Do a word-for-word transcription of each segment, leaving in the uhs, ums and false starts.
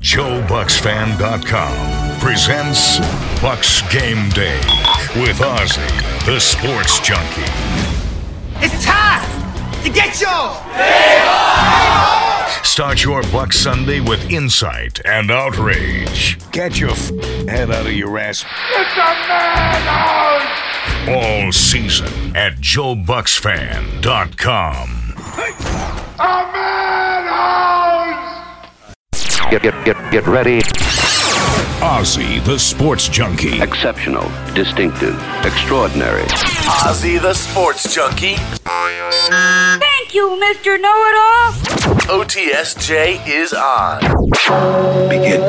Joe Bucks Fan dot com presents Bucks Game Day with Ozzy, the sports junkie. It's time to get yours! Start your Bucks Sunday with insight and outrage. Get your f- head out of your ass. It's a madhouse! All season at Joe Bucks Fan dot com. A madhouse! Get, get, get, get ready. Ozzy, the sports junkie. Exceptional, distinctive, extraordinary. Ozzy the Sports Junkie. Thank you, Mister Know-It-All. O T S J is on. Begin.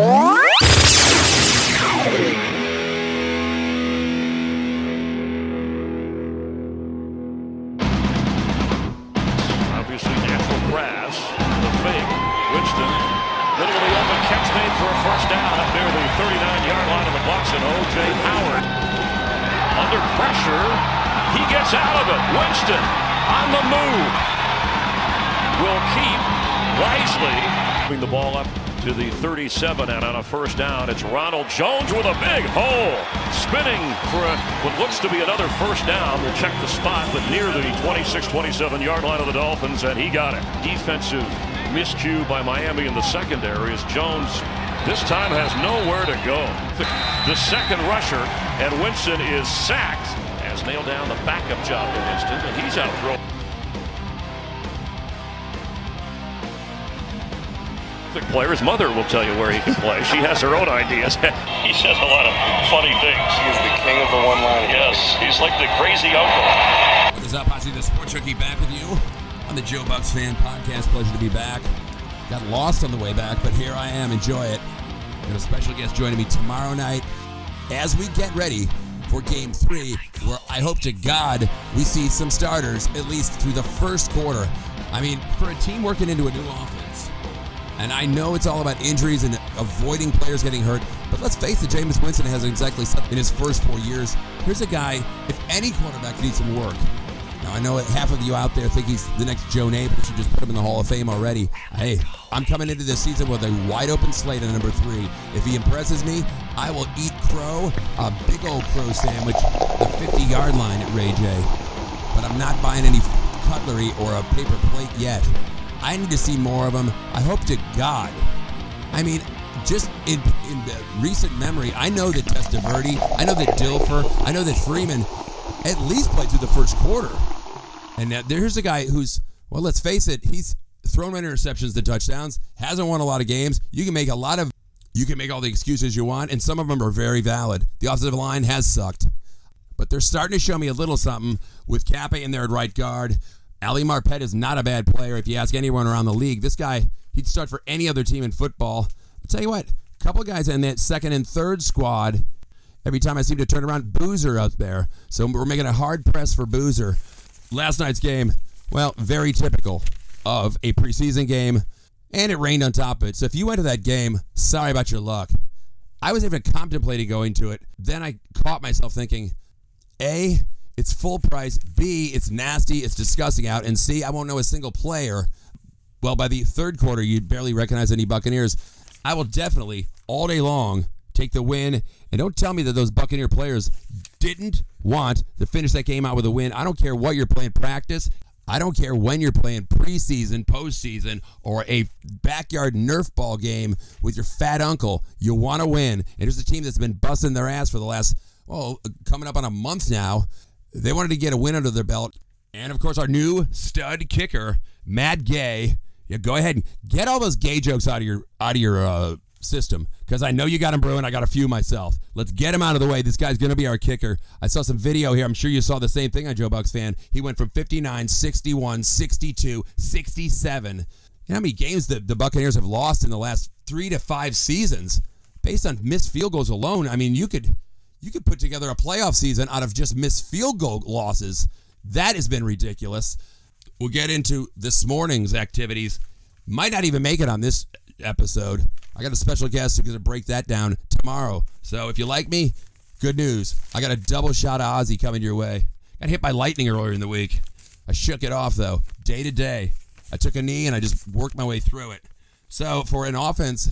Obviously natural grass. The fake. Winston. Middle of the open catch made for a first down up near the thirty-nine-yard line of the Bucks, and O J Howard under pressure. He gets out of it. Winston on the move. Will keep wisely. Moving the ball up to the thirty-seven, and on a first down, it's Ronald Jones with a big hole. Spinning for a, what looks to be another first down. We'll check the spot, but near the twenty-six, twenty-seven-yard line of the Dolphins, and he got it. Defensive miscue by Miami in the secondary as Jones this time has nowhere to go. The second rusher, and Winston is sacked as nailed down the backup job to Winston, and he's out throwing. Player, his mother will tell you where he can play. She has her own ideas. He says a lot of funny things. He is the king of the one-line. Yes, he's like the crazy uncle. What is up, Ozzy the Sports Junkie, back with you on the Joe Bucks Fan Podcast. Pleasure to be back. Got lost on the way back, but here I am. Enjoy it. Got a special guest joining me tomorrow night as we get ready for Game three, where I hope to God we see some starters at least through the first quarter. I mean, for a team working into a new offense, and I know it's all about injuries and avoiding players getting hurt, but let's face it, Jameis Winston hasn't exactly slept in his first four years. Here's a guy, if any quarterback needs some work. Now, I know that half of you out there think he's the next Joe Namath, should just put him in the Hall of Fame already. Hey, I'm coming into this season with a wide-open slate at number three. If he impresses me, I will eat crow, a big old crow sandwich, the fifty-yard line at Ray J. But I'm not buying any cutlery or a paper plate yet. I need to see more of them. I hope to God. I mean, just in, in the recent memory, I know that Testaverde, I know that Dilfer, I know that Freeman at least played through the first quarter. And now there's a guy who's, well, let's face it, he's thrown more interceptions than touchdowns, hasn't won a lot of games. You can make a lot of, you can make all the excuses you want, and some of them are very valid. The offensive line has sucked. But they're starting to show me a little something with Cappe in there at right guard. Ali Marpet is not a bad player. If you ask anyone around the league, this guy, he'd start for any other team in football. I'll tell you what, a couple guys in that second and third squad, every time I seem to turn around, Boozer out there. So we're making a hard press for Boozer. Last night's game, well, very typical of a preseason game, and it rained on top of it. So if you went to that game, sorry about your luck. I was even contemplating going to it. Then I caught myself thinking, A, it's full price. B, it's nasty. It's disgusting out. And C, I won't know a single player. Well, by the third quarter, you'd barely recognize any Buccaneers. I will definitely, all day long, take the win. And don't tell me that those Buccaneer players didn't want to finish that game out with a win. I don't care what you're playing practice. I don't care when you're playing preseason, postseason, or a backyard Nerf ball game with your fat uncle. You want to win. And here's a team that's been busting their ass for the last, well, coming up on a month now. They wanted to get a win under their belt. And, of course, our new stud kicker, Matt Gay. Yeah, go ahead and get all those gay jokes out of your out of your uh, system, because I know you got them brewing. I got a few myself. Let's get him out of the way. This guy's going to be our kicker. I saw some video here. I'm sure you saw the same thing on Joe Bucks Fan. He went from fifty-nine, sixty-one, sixty-two, sixty-seven. You know how many games the, the Buccaneers have lost in the last three to five seasons? Based on missed field goals alone, I mean, you could... You could put together a playoff season out of just missed field goal losses. That has been ridiculous. We'll get into this morning's activities. Might not even make it on this episode. I got a special guest who's going to break that down tomorrow. So if you like me, good news. I got a double shot of Ozzy coming your way. Got hit by lightning earlier in the week. I shook it off, though, day to day. I took a knee and I just worked my way through it. So for an offense,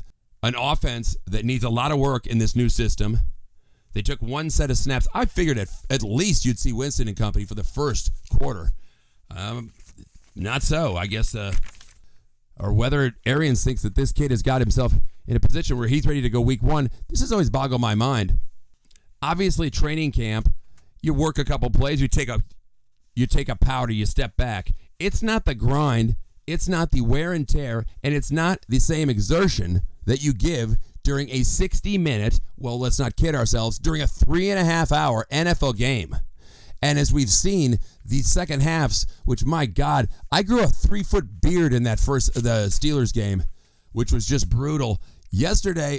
an offense that needs a lot of work in this new system. They took one set of snaps. I figured at, at least you'd see Winston and company for the first quarter. Um, not so. I guess, uh, or whether Arians thinks that this kid has got himself in a position where he's ready to go week one. This has always boggled my mind. Obviously, training camp, you work a couple plays, you take a, you take a powder, you step back. It's not the grind. It's not the wear and tear, and it's not the same exertion that you give during a sixty-minute, well, let's not kid ourselves, during a three and a half hour N F L game. And as we've seen, these second halves, which, my God, I grew a three-foot beard in that first, the Steelers game, which was just brutal. Yesterday,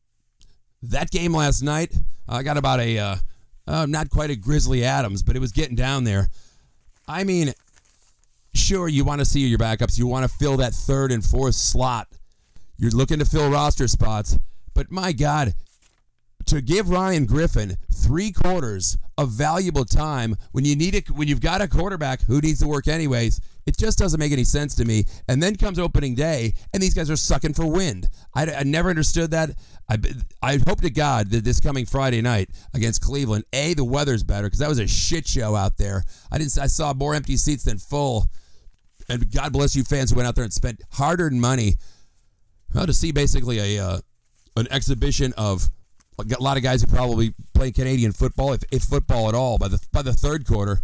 that game last night, I got about a, uh, uh, not quite a Grizzly Adams, but it was getting down there. I mean, sure, you want to see your backups. You want to fill that third and fourth slot. You're looking to fill roster spots. But my God, to give Ryan Griffin three quarters of valuable time when you need it, when you've got a quarterback who needs to work anyways, it just doesn't make any sense to me. And then comes opening day, and these guys are sucking for wind. I, I never understood that. I, I hope to God that this coming Friday night against Cleveland, A, the weather's better, because that was a shit show out there. I didn't. I saw more empty seats than full. And God bless you fans who went out there and spent hard-earned money. Well, to see basically a uh, an exhibition of a lot of guys who probably play Canadian football, if, if football at all, by the by the third quarter.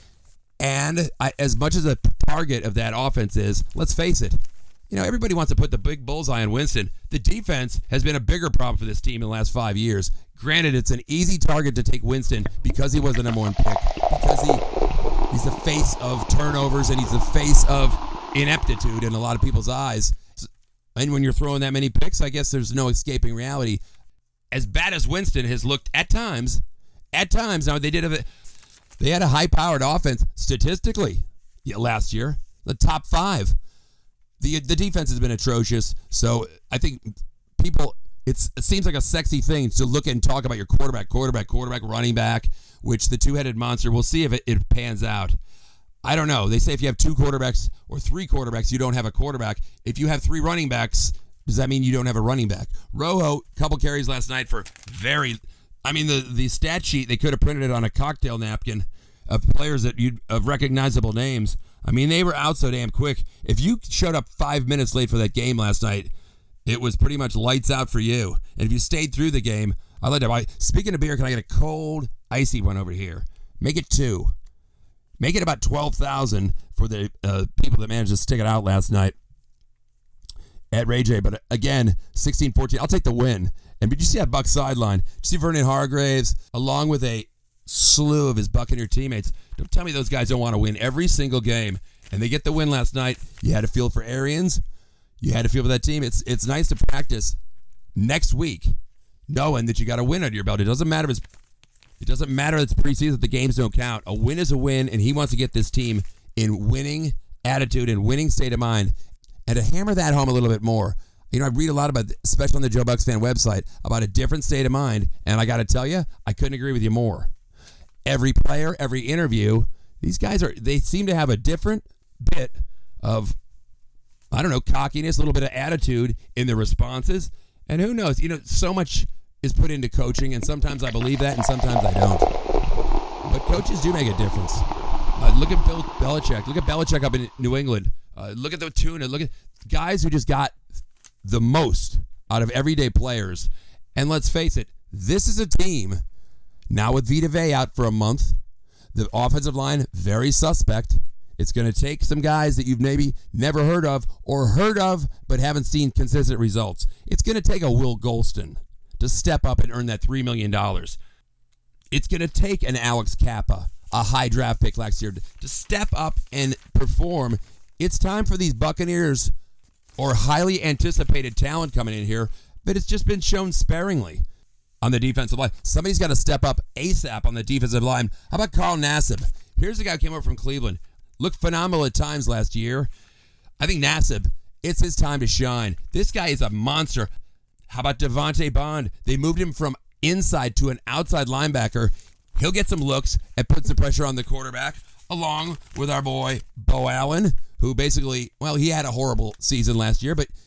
And I, as much as the target of that offense is, let's face it, you know, everybody wants to put the big bullseye on Winston. The defense has been a bigger problem for this team in the last five years. Granted, it's an easy target to take Winston because he was the number one pick, because he he's the face of turnovers and he's the face of ineptitude in a lot of people's eyes. And when you're throwing that many picks, I guess there's no escaping reality. As bad as Winston has looked at times, at times, now they did have a, they had a high-powered offense statistically last year, the top five. The the defense has been atrocious, so I think people, it's it seems like a sexy thing to look at and talk about your quarterback, quarterback, quarterback, running back, which the two-headed monster, we'll see if it, it pans out. I don't know. They say if you have two quarterbacks or three quarterbacks, you don't have a quarterback. If you have three running backs, does that mean you don't have a running back? Rojo, couple carries last night for very, I mean, the, the stat sheet, they could have printed it on a cocktail napkin of players that you'd, of recognizable names. I mean, they were out so damn quick. If you showed up five minutes late for that game last night, it was pretty much lights out for you. And if you stayed through the game, I'd like to buy. Speaking of beer, can I get a cold, icy one over here? Make it two. Make it about twelve thousand for the uh, people that managed to stick it out last night at Ray J. But again, sixteen fourteen, I'll take the win. And did you see that Bucs sideline? Did you see Vernon Hargreaves, along with a slew of his Buccaneer teammates? Don't tell me those guys don't want to win every single game. And they get the win last night. You had to feel for Arians. You had to feel for that team. It's it's nice to practice next week knowing that you got a win under your belt. It doesn't matter if it's It doesn't matter that it's preseason, that the games don't count. A win is a win, and he wants to get this team in winning attitude and winning state of mind. And to hammer that home a little bit more, you know, I read a lot about, especially on the Joe Bucks fan website, about a different state of mind, and I got to tell you, I couldn't agree with you more. Every player, every interview, these guys are, they seem to have a different bit of, I don't know, cockiness, a little bit of attitude in their responses. And who knows, you know, so much is put into coaching, and sometimes I believe that, and sometimes I don't. But coaches do make a difference. Uh, look at Bill Belichick. Look at Belichick up in New England. Uh, look at the tuna. Look at guys who just got the most out of everyday players. And let's face it, this is a team, now with Vita Vea out for a month, the offensive line, very suspect. It's going to take some guys that you've maybe never heard of or heard of but haven't seen consistent results. It's going to take a Will Golston to step up and earn that three million dollars. It's going to take an Alex Kappa, a high draft pick last year, to step up and perform. It's time for these Buccaneers or highly anticipated talent coming in here, but it's just been shown sparingly on the defensive line. Somebody's got to step up ASAP on the defensive line. How about Carl Nassib? Here's a guy who came over from Cleveland. Looked phenomenal at times last year. I think Nassib, it's his time to shine. This guy is a monster. How about Devontae Bond? They moved him from inside to an outside linebacker. He'll get some looks and put some pressure on the quarterback, along with our boy Bo Allen, who basically, well, he had a horrible season last year, but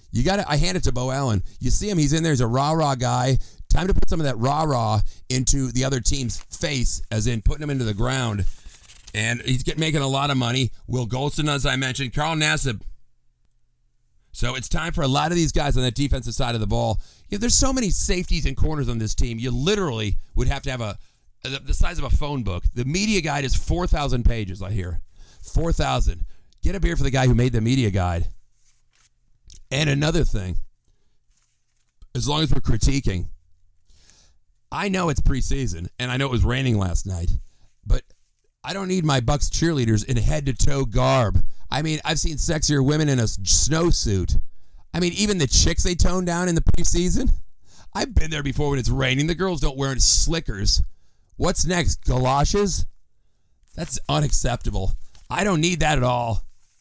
You got to, I hand it to Bo Allen. You see him, he's in there, he's a rah-rah guy. Time to put some of that rah-rah into the other team's face, as in putting him into the ground. And he's get, making a lot of money. Will Golston, as I mentioned, Carl Nassib. So it's time for a lot of these guys on that defensive side of the ball. You know, there's so many safeties and corners on this team. You literally would have to have a the size of a phone book. The media guide is four thousand pages, I hear. four thousand. Get a beer for the guy who made the media guide. And another thing, as long as we're critiquing, I know it's preseason, and I know it was raining last night, but I don't need my Bucks cheerleaders in head-to-toe garb. I mean, I've seen sexier women in a snowsuit. I mean, even the chicks they tone down in the preseason. I've been there before when it's raining. The girls don't wear slickers. What's next, galoshes? That's unacceptable. I don't need that at all.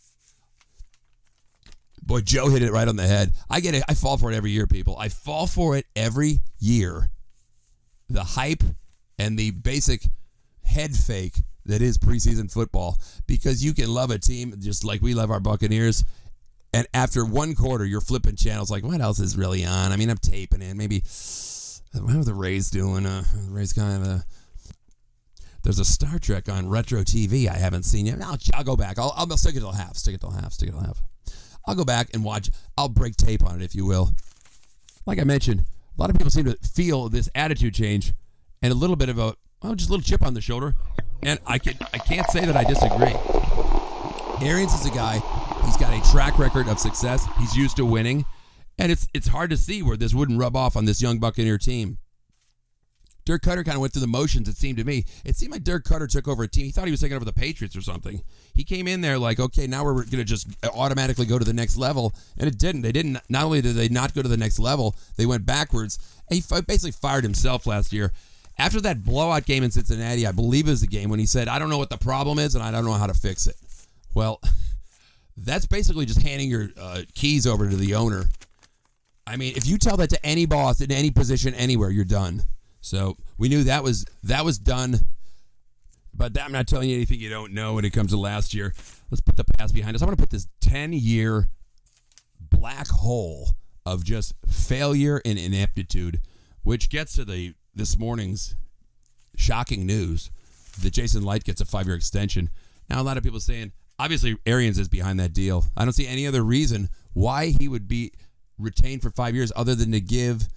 Boy, Joe hit it right on the head. I get it. I fall for it every year, people. I fall for it every year. The hype and the basic head fake that is preseason football, because you can love a team just like we love our Buccaneers, and after one quarter you're flipping channels like, what else is really on? I mean, I'm taping it. Maybe how are the Rays doing? Uh, the Rays kind of a, there's a Star Trek on retro T V I haven't seen yet. I'll, I'll go back. I'll, I'll stick it till half. Stick it till half. Stick it till half. I'll go back and watch. I'll break tape on it, if you will. Like I mentioned, a lot of people seem to feel this attitude change and a little bit of a, well, just a little chip on the shoulder. And I, can, I can't say that I disagree. Arians is a guy, he's got a track record of success. He's used to winning. And it's it's hard to see where this wouldn't rub off on this young Buccaneer team. Dirk Cutter kind of went through the motions, it seemed to me. It seemed like Dirk Cutter took over a team. He thought he was taking over the Patriots or something. He came in there like, okay, now we're going to just automatically go to the next level. And it didn't. They didn't. Not only did they not go to the next level, they went backwards. And he basically fired himself last year. After that blowout game in Cincinnati, I believe it was the game when he said, I don't know what the problem is and I don't know how to fix it. Well, that's basically just handing your uh, keys over to the owner. I mean, if you tell that to any boss in any position anywhere, you're done. So we knew that was that was done. But I'm not telling you anything you don't know when it comes to last year. Let's put the past behind us. I want to put this ten-year black hole of just failure and ineptitude, which gets to the this morning's shocking news that Jason Light gets a five-year extension. Now, a lot of people saying, obviously, Arians is behind that deal. I don't see any other reason why he would be retained for five years other than to give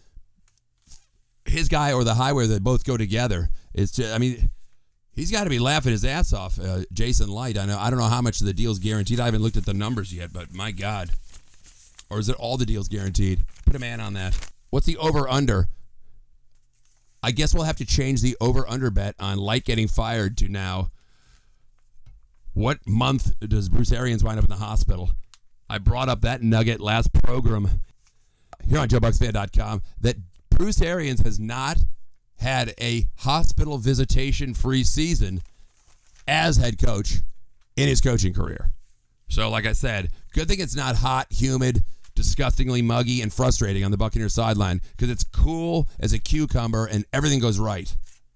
his guy or the highway that both go together. It's just, I mean, he's got to be laughing his ass off, uh, Jason Light. I know. I don't know how much of the deal's guaranteed. I haven't looked at the numbers yet, but my God. Or is it all the deals guaranteed? Put a man on that. What's the over-under? I guess we'll have to change the over-under bet on Light getting fired to now. What month does Bruce Arians wind up in the hospital? I brought up that nugget last program here on Joe Bucks Fan dot com that Bruce Arians has not had a hospital visitation-free season as head coach in his coaching career. So, like I said, good thing it's not hot, humid, disgustingly muggy, and frustrating on the Buccaneers sideline because it's cool as a cucumber and everything goes right.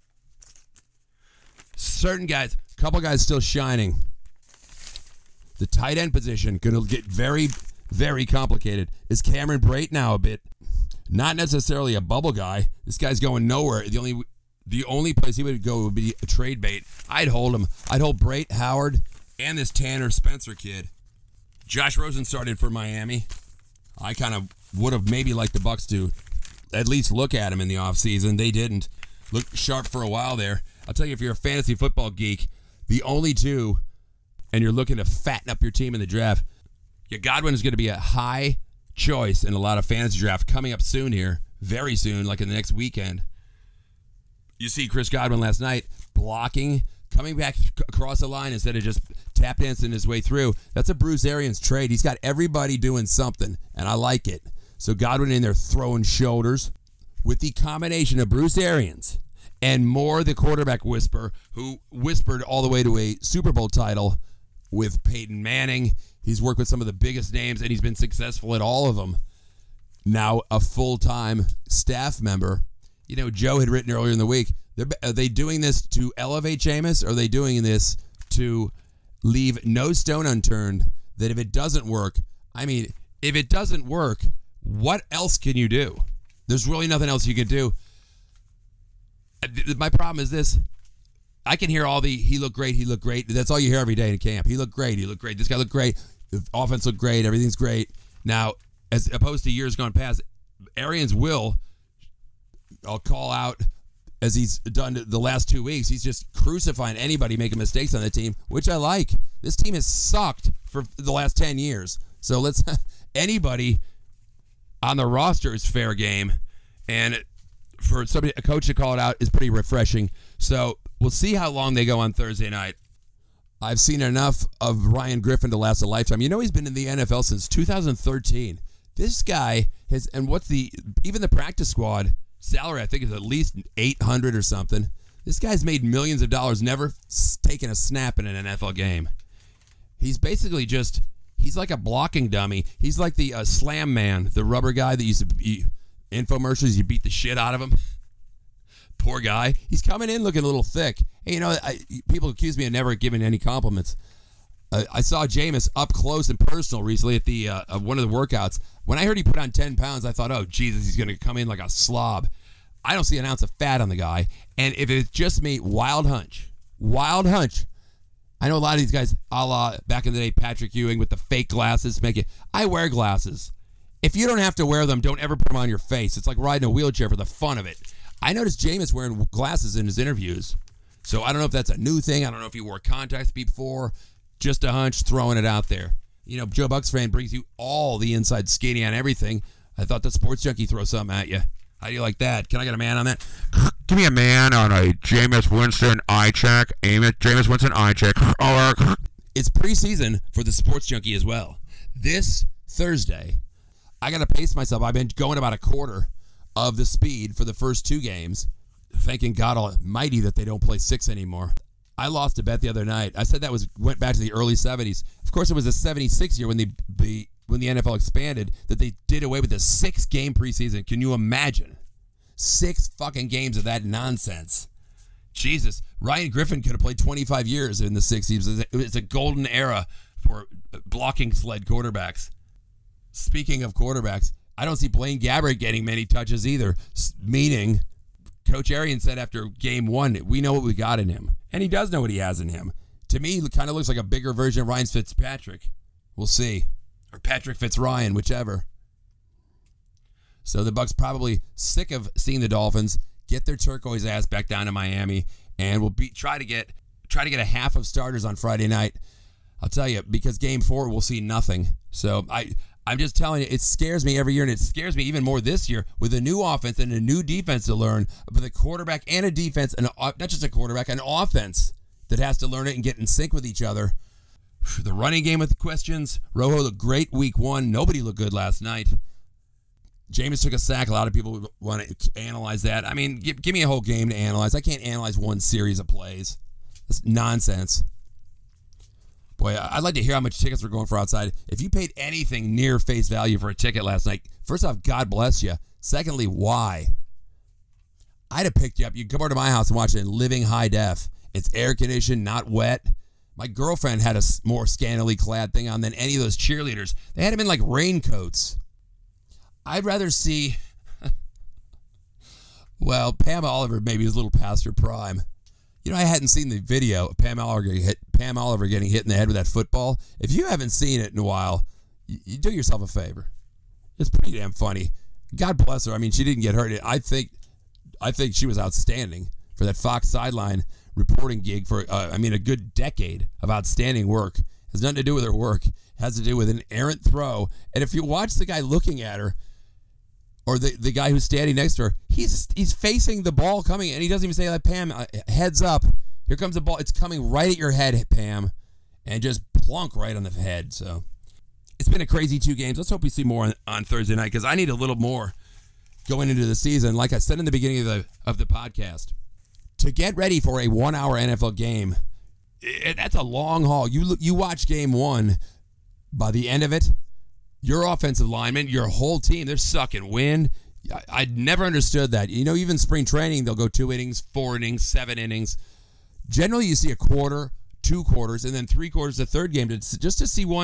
Certain guys, a couple guys still shining. The tight end position going to get very, very complicated. Is Cameron Brate now a bit? Not necessarily a bubble guy. This guy's going nowhere. The only the only place he would go would be a trade bait. I'd hold him. I'd hold Brate, Howard, and this Tanner Spencer kid. Josh Rosen started for Miami. I kind of would have maybe liked the Bucs to at least look at him in the offseason. They didn't. Looked sharp for a while there. I'll tell you, if you're a fantasy football geek, the only two, and you're looking to fatten up your team in the draft, yeah, Godwin is going to be a high choice in a lot of fantasy draft coming up soon here, very soon, like in the next weekend. You see Chris Godwin last night blocking, coming back across the line instead of just tap dancing his way through. That's a Bruce Arians trade. He's got everybody doing something, and I like it. So Godwin in there throwing shoulders with the combination of Bruce Arians and Moore, the quarterback whisperer, who whispered all the way to a Super Bowl title with Peyton Manning. He's worked with some of the biggest names, and he's been successful at all of them. Now a full-time staff member. You know, Joe had written earlier in the week, are they doing this to elevate Jameis, or are they doing this to leave no stone unturned that if it doesn't work, I mean, if it doesn't work, what else can you do? There's really nothing else you can do. My problem is this. I can hear all the, he looked great, he looked great. That's all you hear every day in camp. He looked great, he looked great. This guy looked great. The offense looked great. Everything's great. Now, as opposed to years gone past, Arians will, I'll call out, as he's done the last two weeks, he's just crucifying anybody making mistakes on the team, which I like. This team has sucked for the last ten years. So let's, anybody on the roster is fair game. And for somebody, a coach to call it out is pretty refreshing. So we'll see how long they go on Thursday night. I've seen enough of Ryan Griffin to last a lifetime. You know, he's been in the N F L since two thousand thirteen. This guy has, and what's the, even the practice squad salary, I think, is at least eight hundred or something. This guy's made millions of dollars, never taken a snap in an N F L game. He's basically just, he's like a blocking dummy. He's like the uh, slam man, the rubber guy that used to be, infomercials, you beat the shit out of him. Poor guy. He's coming in looking a little thick. Hey, you know, I, people accuse me of never giving any compliments. Uh, I saw Jameis up close and personal recently at the uh, one of the workouts. When I heard he put on ten pounds, I thought, oh, Jesus, he's going to come in like a slob. I don't see an ounce of fat on the guy. And if it's just me, wild hunch. Wild hunch. I know a lot of these guys, a la back in the day, Patrick Ewing with the fake glasses. Make it. I wear glasses. If you don't have to wear them, don't ever put them on your face. It's like riding a wheelchair for the fun of it. I noticed Jameis wearing glasses in his interviews. So I don't know if that's a new thing. I don't know if he wore contacts before. Just a hunch, throwing it out there. You know, Joe Bucks fan brings you all the inside skinny on everything. I thought the Sports Junkie throw something at you. How do you like that? Can I get a man on that? Give me a man on a Jameis Winston eye check. Jameis Winston eye check. It's preseason for the Sports Junkie as well. This Thursday, I got to pace myself. I've been going about a quarter of the speed for the first two games, thanking God Almighty that they don't play six anymore. I lost a bet the other night. I said that was went back to the early seventies. Of course, it was the seventy-six year when the, the when the N F L expanded that they did away with the six-game preseason. Can you imagine? Six fucking games of that nonsense. Jesus. Ryan Griffin could have played twenty-five years in the sixties. It's a golden era for blocking sled quarterbacks. Speaking of quarterbacks, I don't see Blaine Gabbert getting many touches either, meaning Coach Arians said after game one, we know what we got in him. And he does know what he has in him. To me, it kind of looks like a bigger version of Ryan Fitzpatrick. We'll see. Or Patrick Fitzryan, whichever. So the Bucs probably sick of seeing the Dolphins get their turquoise ass back down to Miami, and will be try to get try to get a half of starters on Friday night. I'll tell you, because game four we'll see nothing. So I I'm just telling you, it scares me every year, and it scares me even more this year with a new offense and a new defense to learn, but a quarterback and a defense, and a, not just a quarterback, an offense that has to learn it and get in sync with each other. The running game with the questions. Rojo looked great week one. Nobody looked good last night. Jameis took a sack. A lot of people want to analyze that. I mean, give, give me a whole game to analyze. I can't analyze one series of plays. That's nonsense. Boy, I'd like to hear how much tickets were going for outside. If you paid anything near face value for a ticket last night, first off, God bless you. Secondly, why? I'd have picked you up. You can come over to my house and watch it in living high def. It's air conditioned, not wet. My girlfriend had a more scantily clad thing on than any of those cheerleaders. They had them in like raincoats. I'd rather see, well, Pam Oliver maybe is a little past her prime. You know, I hadn't seen the video of Pam Oliver, hit, Pam Oliver getting hit in the head with that football. If you haven't seen it in a while, you, you do yourself a favor. It's pretty damn funny. God bless her. I mean, she didn't get hurt. I think, I think she was outstanding for that Fox sideline reporting gig for, uh, I mean, a good decade of outstanding work. It has nothing to do with her work. It has to do with an errant throw. And if you watch the guy looking at her, or the, the guy who's standing next to her, he's he's facing the ball coming, and he doesn't even say, like, Pam, uh, heads up. Here comes the ball. It's coming right at your head, Pam, and just plunk right on the head. So it's been a crazy two games. Let's hope we see more on, on Thursday night, because I need a little more going into the season. Like I said in the beginning of the of the podcast, to get ready for a one-hour N F L game, it, that's a long haul. You you watch game one, by the end of it, your offensive linemen, your whole team, they're sucking wind. I, I'd never understood that. You know, even spring training, they'll go two innings, four innings, seven innings. Generally, you see a quarter, two quarters, and then three quarters the third game, to, just to see one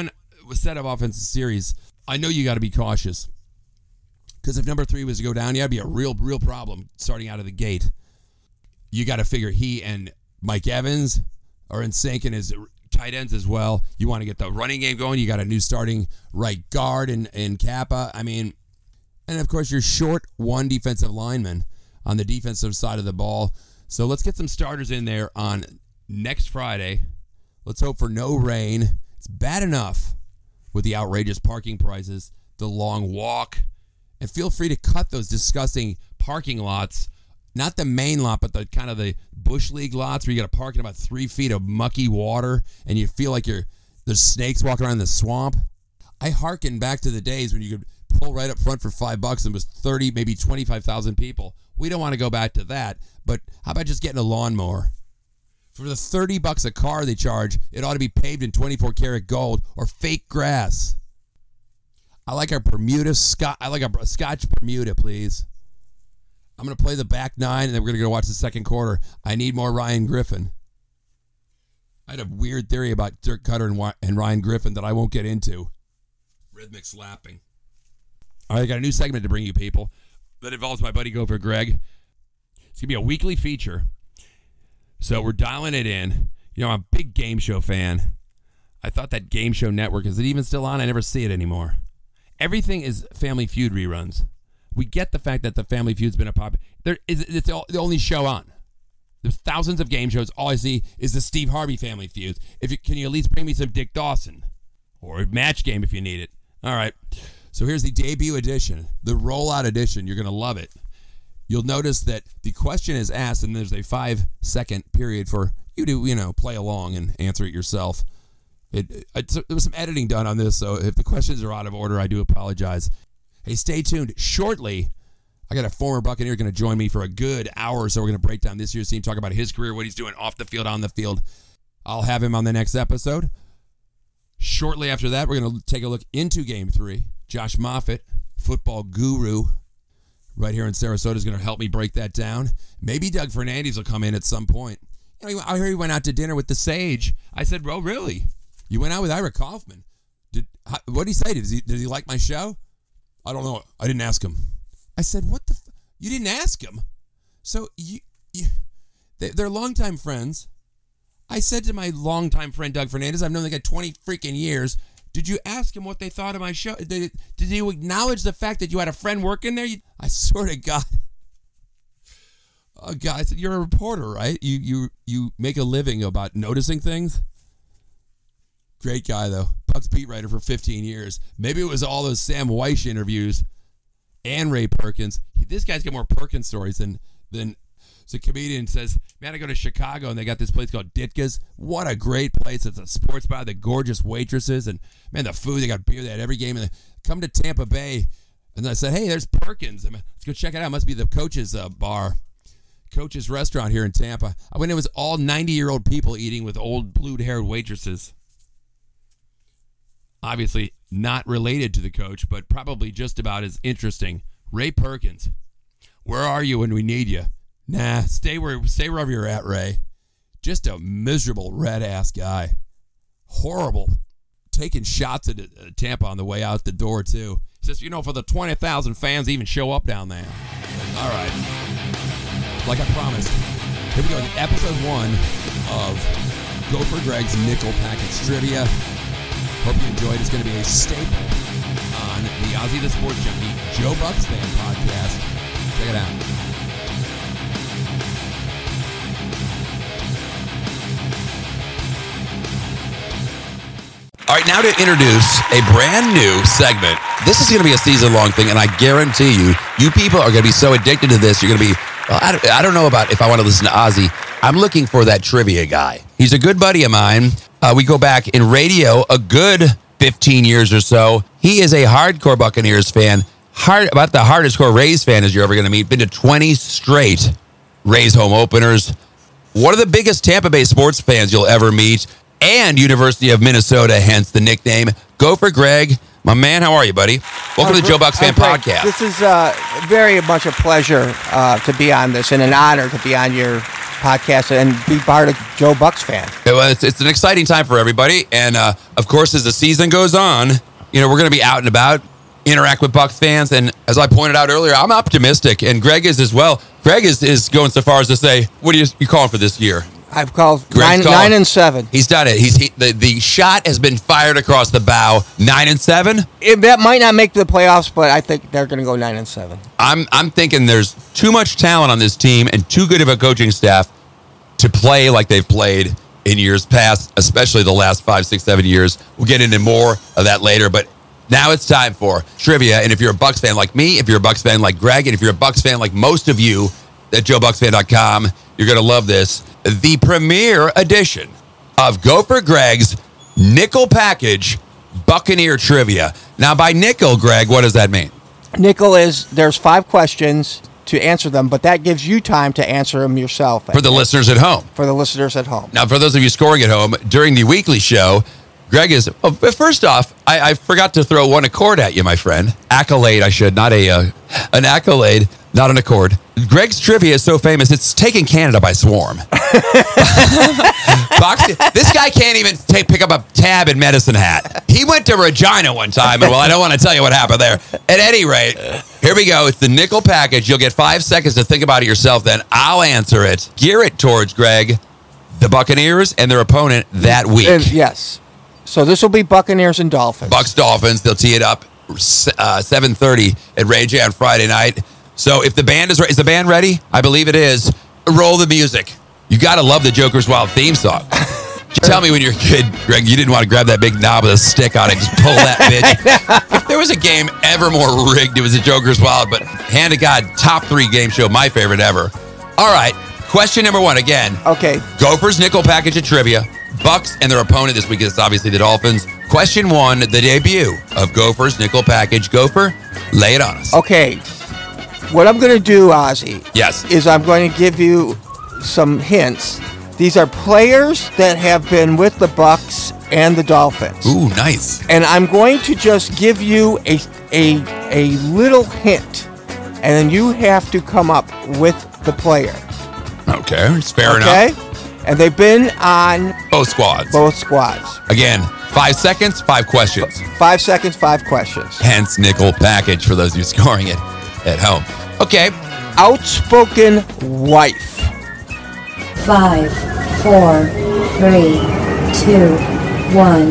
set of offensive series, I know you got to be cautious. Because if number three was to go down, yeah, it'd be a real, real problem starting out of the gate. You got to figure he and Mike Evans are in sync and his tight ends as well. You want to get the running game going. You got a new starting right guard in, in Kappa. I mean, and of course, you're short one defensive lineman on the defensive side of the ball. So let's get some starters in there on next Friday. Let's hope for no rain. It's bad enough with the outrageous parking prices, the long walk, and feel free to cut those disgusting parking lots. Not the main lot, but the kind of the Bush League lots where you got to park in about three feet of mucky water and you feel like you're there's snakes walking around in the swamp. I hearken back to the days when you could pull right up front for five bucks and it was thirty, maybe twenty-five thousand people. We don't want to go back to that, but how about just getting a lawnmower? For the thirty bucks a car they charge, it ought to be paved in twenty-four karat gold or fake grass. I like our Bermuda Scotch. I like a Scotch Bermuda, please. I'm going to play the back nine, and then we're going to go watch the second quarter. I need more Ryan Griffin. I had a weird theory about Dirk Cutter and, and Ryan Griffin that I won't get into. Rhythmic slapping. All right, I got a new segment to bring you people that involves my buddy Gopher Greg. It's going to be a weekly feature. So we're dialing it in. You know, I'm a big game show fan. I thought that Game Show Network, is it even still on? I never see it anymore. Everything is Family Feud reruns. We get the fact that the Family Feud's been a pop. There is it's the only show on. There's thousands of game shows. All I see is the Steve Harvey Family Feud. If you, can you at least bring me some Dick Dawson or Match Game if you need it? All right. So here's the debut edition, the rollout edition. You're gonna love it. You'll notice that the question is asked, and there's a five-second period for you to you know play along and answer it yourself. It, it, there was some editing done on this, so if the questions are out of order, I do apologize. Hey, stay tuned. Shortly, I got a former Buccaneer going to join me for a good hour or so. We're going to break down this year's team, talk about his career, what he's doing off the field, on the field. I'll have him on the next episode. Shortly after that, we're going to take a look into Game three. Josh Moffitt, football guru, right here in Sarasota, is going to help me break that down. Maybe Doug Fernandez will come in at some point. You know, I heard he went out to dinner with the Sage. I said, "Bro, really? You went out with Ira Kaufman? Did what did he say? Did he did he like my show?" I don't know. I didn't ask him. I said, "What the? F-? You didn't ask him?" So you, you they, they're longtime friends. I said to my longtime friend Doug Fernandez, I've known the guy twenty freaking years. Did you ask him what they thought of my show? Did, did you acknowledge the fact that you had a friend working there? You, I swear to God. Oh God! I said, you're a reporter, right? You you you make a living about noticing things. Great guy though. Bucks beat writer for fifteen years. Maybe it was all those Sam Weish interviews and Ray Perkins. This guy's got more Perkins stories than than. So a comedian says, "Man, I go to Chicago and they got this place called Ditka's. What a great place! It's a sports bar. The gorgeous waitresses and man, the food. They got beer. They had every game. And they come to Tampa Bay, and I said, hey, there's Perkins. I mean, let's go check it out. It must be the coach's uh, bar." Coach's restaurant here in Tampa. I went, it was all ninety-year-old people eating with old blue-haired waitresses. Obviously not related to the coach, but probably just about as interesting. Ray Perkins. Where are you when we need you? Nah, stay where stay wherever you're at, Ray. Just a miserable red-ass guy. Horrible. Taking shots at uh, Tampa on the way out the door, too. He says, you know, for the twenty thousand fans even show up down there. All right. Like I promised, here we go, episode one of Gopher Greg's Nickel Package Trivia. Hope you enjoyed. It's going to be a staple on the Ozzy the Sports Junkie Joe Bucks Fan Podcast. Check it out. All right, now to introduce a brand new segment. This is going to be a season-long thing, and I guarantee you, you people are going to be so addicted to this, you're going to be Well, I don't, I don't know about if I want to listen to Ozzy. I'm looking for that trivia guy. He's a good buddy of mine. Uh, we go back in radio a good fifteen years or so. He is a hardcore Buccaneers fan, hard, about the hardest core Rays fan as you're ever going to meet. Been to twenty straight Rays home openers. One of the biggest Tampa Bay sports fans you'll ever meet. And University of Minnesota, hence the nickname. Gopher Greg. My man, how are you, buddy? Welcome uh, to the Joe Bucks Fan uh, Podcast. This is uh, very much a pleasure uh, to be on this and an honor to be on your podcast and be part of Joe Buck's fan. Well, it's, it's an exciting time for everybody. And, uh, of course, as the season goes on, you know, we're going to be out and about, interact with Bucks fans. And as I pointed out earlier, I'm optimistic. And Greg is as well. Greg is, is going so far as to say, what are you, you calling for this year? I've called Greg's nine, calling. nine and seven. He's done it. He's he, the, the shot has been fired across the bow. Nine and seven? It, that might not make the playoffs, but I think they're going to go nine and seven. I'm I'm thinking there's too much talent on this team and too good of a coaching staff to play like they've played in years past, especially the last five, six, seven years. We'll get into more of that later, but now it's time for trivia. And if you're a Bucks fan like me, if you're a Bucks fan like Greg, and if you're a Bucks fan like most of you at joe bucks fan dot com, you're going to love this. The premiere edition of Gopher Greg's Nickel Package Buccaneer Trivia. Now, by nickel, Greg, what does that mean? Nickel is there's five questions to answer them, but that gives you time to answer them yourself. For the listeners at home. For the listeners at home. Now, for those of you scoring at home, during the weekly show, Greg is, oh, first off, I, I forgot to throw one accord at you, my friend. Accolade, I should, not a uh, an accolade, not an accord. Greg's trivia is so famous, it's taking Canada by swarm. Box, this guy can't even take, pick up a tab in Medicine Hat. He went to Regina one time, and well, I don't want to tell you what happened there. At any rate, here we go. It's the nickel package. You'll get five seconds to think about it yourself, then I'll answer it. Gear it towards, Greg, the Buccaneers and their opponent that week. And, yes. So this will be Buccaneers and Dolphins. Bucks Dolphins. They'll tee it up uh, seven thirty at Ray J on Friday night. So if the band is ready, is the band ready? I believe it is. Roll the music. You got to love the Joker's Wild theme song. Tell me when you're a kid, Greg, you didn't want to grab that big knob with a stick on it, just pull that bitch. If there was a game ever more rigged, it was the Joker's Wild. But hand to God, top three game show, my favorite ever. All right, question number one again. Okay. Gophers nickel package of trivia. Bucks and their opponent this week is obviously the Dolphins. Question one, the debut of Gophers nickel package. Gopher, lay it on us. Okay. What I'm going to do, Ozzy, yes, is I'm going to give you some hints. These are players that have been with the Bucks and the Dolphins. Ooh, nice. And I'm going to just give you a a a little hint, and then you have to come up with the player. Okay, it's fair okay? enough. And they've been on both squads. Both squads. Again, five seconds, five questions. Five seconds, five questions. Hence nickel package for those of you scoring it at home. Okay. Outspoken wife. Five, four, three, two, one.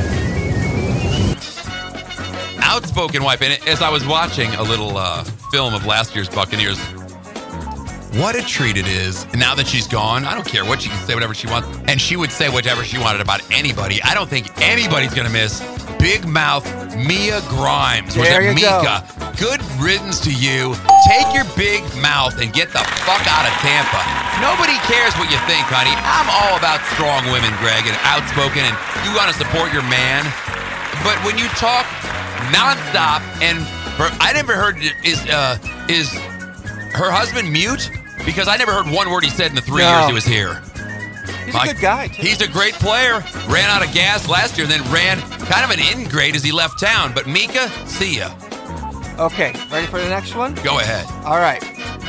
Outspoken wife. And as I was watching a little uh, film of last year's Buccaneers, what a treat it is. And now that she's gone, I don't care what she can say, whatever she wants. And she would say whatever she wanted about anybody. I don't think anybody's going to miss big mouth Mia Grimes. Was there it you Mika? Go. Good riddance to you. Take your big mouth and get the fuck out of Tampa. Nobody cares what you think, honey. I'm all about strong women, Greg, and outspoken, and you want to support your man. But when you talk nonstop, and her, I never heard, is uh, is her husband mute? Because I never heard one word he said in the three no. years he was here. He's like, a good guy, too. He's a great player. Ran out of gas last year, and then ran kind of an in-grade as he left town. But Mika, see ya. Okay, ready for the next one? Go ahead. All right.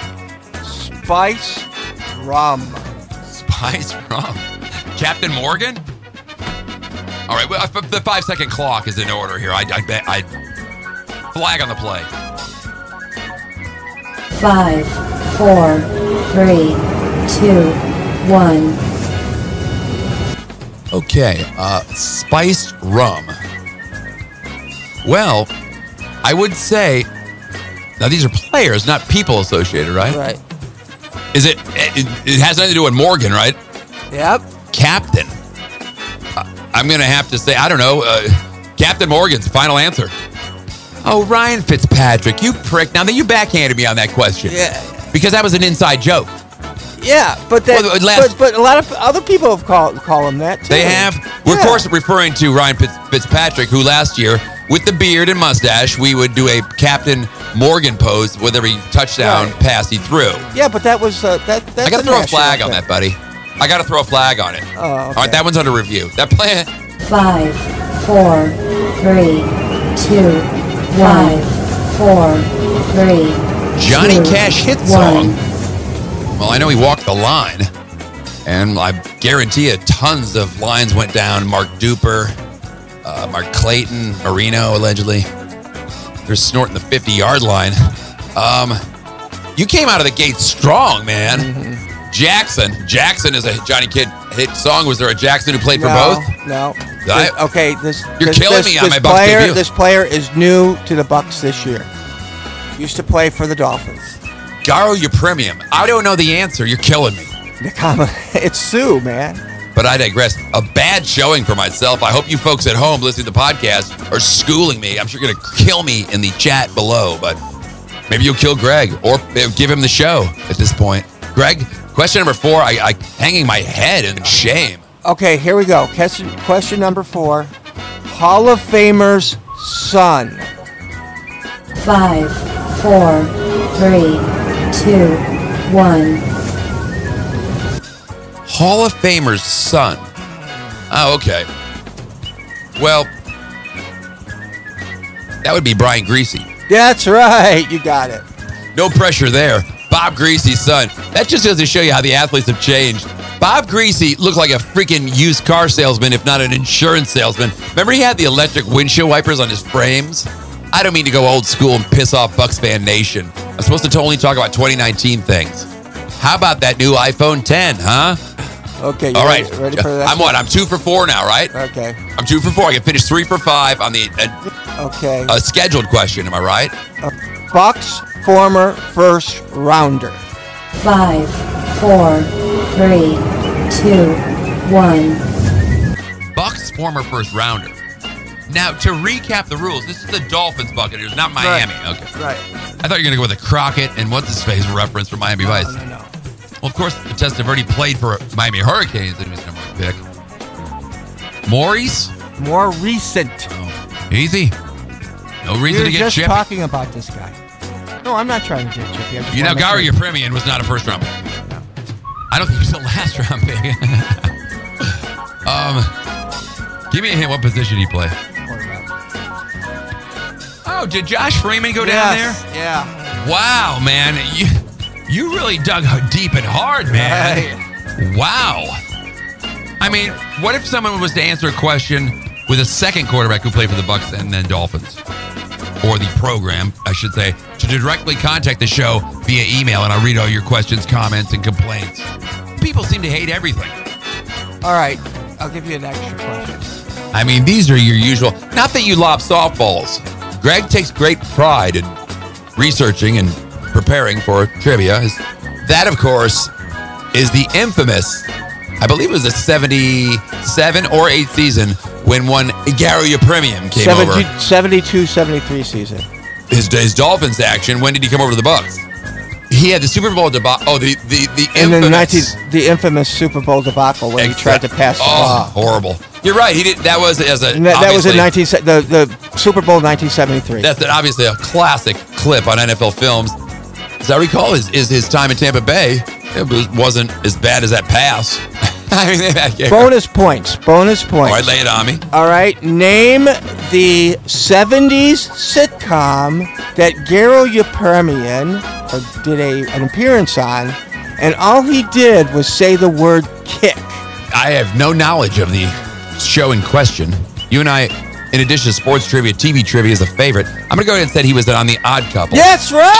Spice rum. Spice rum. Captain Morgan? All right, well, the five-second clock is in order here. I, I bet I flag on the play. Five, four, three, two, one. Okay, uh, spiced rum. Well, I would say, now these are players, not people associated, right? Right. Is it, it, it has nothing to do with Morgan, right? Yep. Captain. Uh, I'm going to have to say, I don't know, uh, Captain Morgan's final answer. Oh, Ryan Fitzpatrick, you prick. Now, you backhanded me on that question. Yeah. Because that was an inside joke. Yeah, but that, well, last, but, but a lot of other people have called call him that, too. They have. We're, yeah. of course, referring to Ryan Fitzpatrick, who last year, with the beard and mustache, we would do a Captain Morgan pose with every touchdown right. pass he threw. Yeah, but that was... Uh, that. That's I got to throw a flag on that, buddy. I got to throw a flag on it. Oh, okay. All right, that one's under review. That play... Five, four, three, two, five, four, three, Johnny two, Cash hit one. song. Well, I know he walked the line. And I guarantee you tons of lines went down. Mark Duper, uh, Mark Clayton, Marino, allegedly. They're snorting the fifty-yard line. Um, you came out of the gate strong, man. Mm-hmm. Jackson. Jackson is a Johnny Kidd hit song. Was there a Jackson who played for no, both? No. I, this, okay, this you're this, killing this, me on this my Bucks player. debut. This player is new to the Bucks this year. Used to play for the Dolphins. Garo Yepremian. I don't know the answer. You're killing me. The comment, it's Sue, man. But I digress. A bad showing for myself. I hope you folks at home listening to the podcast are schooling me. I'm sure you're going to kill me in the chat below, but maybe you'll kill Greg or give him the show at this point. Greg, question number four. I, I hanging my head in shame. Okay, here we go. Question, question number four. Hall of Famer's son. Five, four, three, two, one. Hall of Famer's son. Oh, okay. Well, that would be Brian Greasy. That's right. You got it. No pressure there. Bob Greasy's son. That just goes to show you how the athletes have changed. Bob Greasy looked like a freaking used car salesman, if not an insurance salesman. Remember he had the electric windshield wipers on his frames? I don't mean to go old school and piss off Bucks Fan Nation. I'm supposed to only talk about twenty nineteen things. How about that new iPhone ten, huh? Okay. All right. Ready, ready for that? I'm what? I'm two for four now, right? Okay. I'm two for four. I can finish three for five on the uh, okay. A scheduled question. Am I right? Uh, Bucks former first rounder. Five, four, three, two, one. Bucks former first rounder. Now, to recap the rules, this is the Dolphins Buccaneers, not Miami. Right. Okay. Right. I thought you were going to go with a Crockett and what's his face reference from Miami no, Vice. No, no, Well, of course, the Tests have already played for Miami Hurricanes, and he was number one pick. Maurice? More recent. Oh, easy. No reason You're to get just chippy. talking about this guy. No, I'm not trying to get chippy. I just You know, wanna Garo make sure- Yepremian was not a first round pick. No. I don't think he was a last round pick. um, give me a hint. What position did he play? Oh, did Josh Freeman go down yes. there? Yeah. Wow, man. You you really dug deep and hard, man. Right. Wow. I mean, what if someone was to answer a question with a second quarterback who played for the Bucks and then Dolphins? Or the program, I should say, to directly contact the show via email, and I'll read all your questions, comments, and complaints. People seem to hate everything. All right. I'll give you an extra question. I mean, these are your usual, not that you lob softballs. Greg takes great pride in researching and preparing for trivia. That, of course, is the infamous, I believe it was a seventy-seven or eight season when one Garo Yepremian came over. seventy-two seventy-three season. His, his Dolphins action, when did he come over to the Bucks? He had the Super Bowl debacle. Oh, the, the, the And infamous. the, nineteen, the infamous Super Bowl debacle when Except, he tried to pass the oh, law. horrible. You're right. He did. That was as a. And that, that was in nineteen the the Super Bowl nineteen seventy-three. That's obviously a classic clip on N F L films. As I recall, is is his time in Tampa Bay. It was, wasn't as bad as that pass. I mean, that bonus points. Bonus points. All right, lay it on me. All right, name the seventies sitcom that Garo Yepremian did a an appearance on, and all he did was say the word kick. I have no knowledge of the show in question. You and I, in addition to sports trivia, T V trivia is a favorite. I'm going to go ahead and say he was on the Odd Couple. That's right.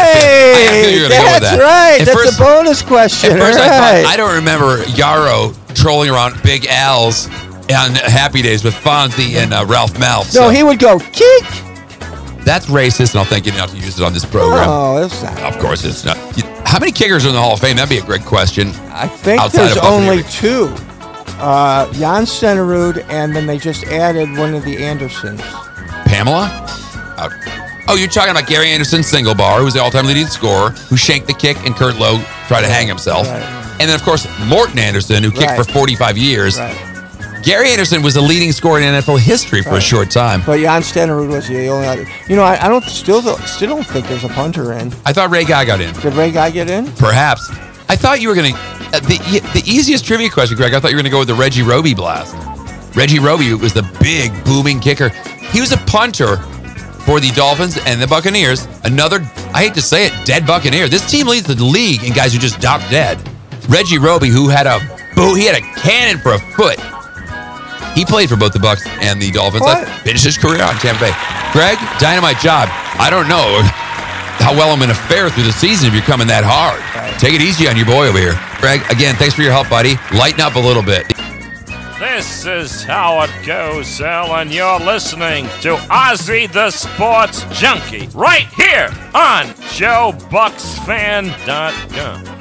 I knew you were gonna go with That's that. right. At That's first, a bonus question. At first, right. I thought I don't remember Yarrow trolling around Big Al's on Happy Days with Fonzie and uh, Ralph Malph. No, so. he would go kick. That's racist, and I'll thank you not to use it on this program. Oh, it's not. Of course, it's not. How many kickers are in the Hall of Fame? That'd be a great question. I think Outside there's of only Buccaneers. two. Uh, Jan Stenerud, and then they just added one of the Andersons. Pamela? Uh, oh, you're talking about Gary Anderson, single bar, who's the all-time leading scorer, who shanked the kick, and Kurt Lowe tried to hang himself. Right. And then, of course, Morton Anderson, who kicked Right. for forty-five years. Right. Gary Anderson was the leading scorer in N F L history for Right. a short time. But Jan Stenerud was the only other. You know, I, I don't still don't, still don't think there's a punter in. I thought Ray Guy got in. Did Ray Guy get in? Perhaps. I thought you were going to... Uh, the, the easiest trivia question, Greg, I thought you were going to go with the Reggie Roby blast. Reggie Roby was the big, booming kicker. He was a punter for the Dolphins and the Buccaneers. Another, I hate to say it, dead Buccaneer. This team leads the league in guys who just dropped dead. Reggie Roby, who had a Boo, he had a cannon for a foot. He played for both the Bucs and the Dolphins. What? Finished his career on Tampa Bay. Greg, dynamite job. I don't know how well I'm going to fare through the season if you're coming that hard. Right. Take it easy on your boy over here. Greg, again, thanks for your help, buddy. Lighten up a little bit. This is how it goes, Sal, and you're listening to Ozzy the Sports Junkie right here on Joe Bucks Fan dot com.